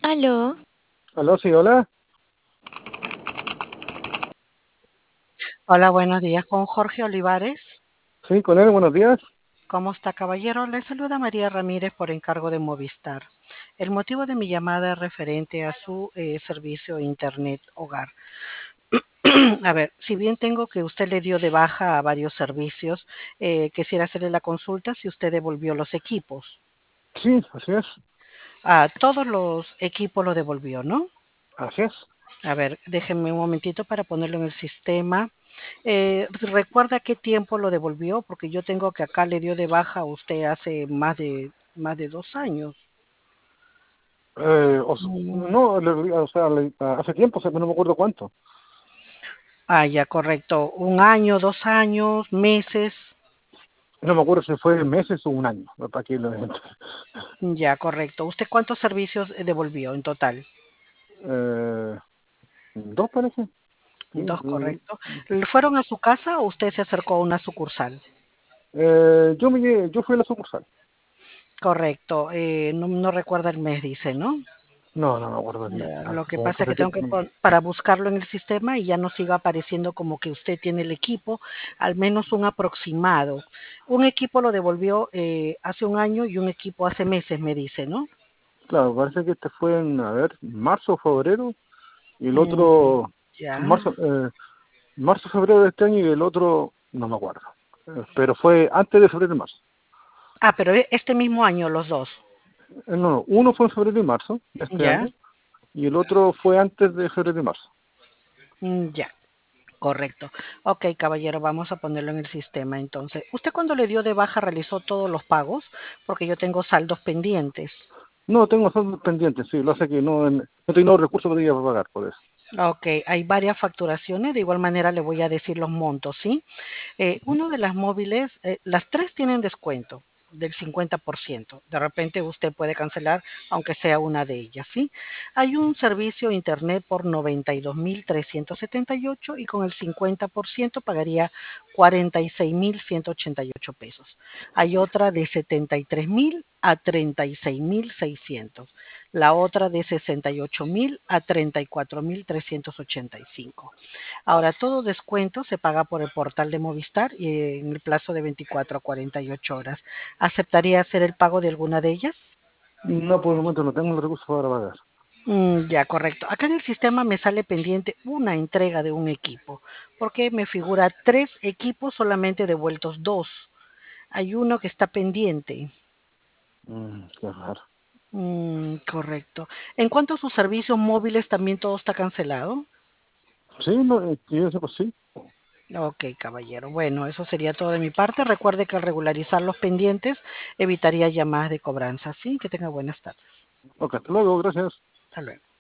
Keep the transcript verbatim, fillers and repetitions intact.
Aló, Aló, sí, hola. Hola, buenos días con Jorge Olivares. Sí, con él, buenos días. ¿Cómo está, caballero? Le saluda María Ramírez por encargo de Movistar. El motivo de mi llamada es referente a su eh, servicio Internet Hogar. A ver, si bien tengo que usted le dio de baja a varios servicios, eh, quisiera hacerle la consulta si usted devolvió los equipos. Sí, así es, A todos los equipos lo devolvió, ¿no? así es. A ver, déjenme un momentito para ponerlo en el sistema. Eh, ¿recuerda qué tiempo lo devolvió? Porque yo tengo que acá le dio de baja a usted hace más de más de dos años. Eh, o, s- Mm, no, le- o sea, le- hace tiempo, o sea, no me acuerdo cuánto. Ah, ya, correcto. Un año, dos años, meses. No me acuerdo si fue meses o un año. Para que lo Ya, correcto. ¿Usted cuántos servicios eh, devolvió en total? eh, dos parece. Sí, Dos, mm, correcto. ¿Fueron a su casa o usted se acercó a una sucursal? eh, yo me, lle- yo fui a la sucursal. Correcto. Eh, no, no recuerda el mes, dice, ¿no? No, no me acuerdo el mes. Ya, Ah, lo que como pasa fue es que hace tengo tiempo. que No. pon- para buscarlo en el sistema y ya no siga apareciendo como que usted tiene el equipo, al menos un aproximado. Un equipo lo devolvió eh, hace un año y un equipo hace meses, me dice, ¿no? Claro, parece que este fue en, a ver, marzo o febrero, y el Mm, otro, ya. marzo, eh, marzo, febrero de este año, y el otro, no me acuerdo. Eh, pero fue antes de febrero y marzo. Ah, pero e- este mismo año los dos. Eh, No, no, uno fue en febrero y marzo de este Ya, año y el otro fue antes de febrero y marzo. mm, ya, correcto. Ok, caballero, vamos a ponerlo en el sistema entonces. ¿Usted cuando le dio de baja realizó todos los pagos? Porque yo tengo saldos pendientes. No, tengo saldos pendientes, sí, lo hace que no, en- no tengo recursos para ir a pagar por eso. Ok, hay varias facturaciones, de igual manera le voy a decir los montos, ¿sí? Eh, Ujú. uno de las móviles, eh, las tres tienen descuento del cincuenta por ciento. De repente usted puede cancelar aunque sea una de ellas, ¿sí? Hay un servicio internet por noventa y dos mil trescientos setenta y ocho y con el cincuenta por ciento pagaría cuarenta y seis mil ciento ochenta y ocho pesos. Hay otra de setenta y tres mil a treinta y seis mil seiscientos. La otra de sesenta y ocho mil a treinta y cuatro mil trescientos ochenta y cinco. Ahora, todo descuento se paga por el portal de Movistar y en el plazo de veinticuatro a cuarenta y ocho horas. ¿Aceptaría hacer el pago de alguna de ellas? No, por el momento no tengo los recursos para pagar. Mm, ya, correcto. Acá en el sistema me sale pendiente una entrega de un equipo, porque me figura tres equipos solamente devueltos dos. Hay uno que está pendiente. Mm, qué raro. Mm, correcto. En cuanto a sus servicios móviles, también todo está cancelado. Sí, no, eh, que yo sepa, sí. Ok, caballero. Bueno, eso sería todo de mi parte. Recuerde que al regularizar los pendientes evitaría llamadas de cobranza. Sí, que tenga buenas tardes. Ok, hasta luego, gracias. Hasta luego.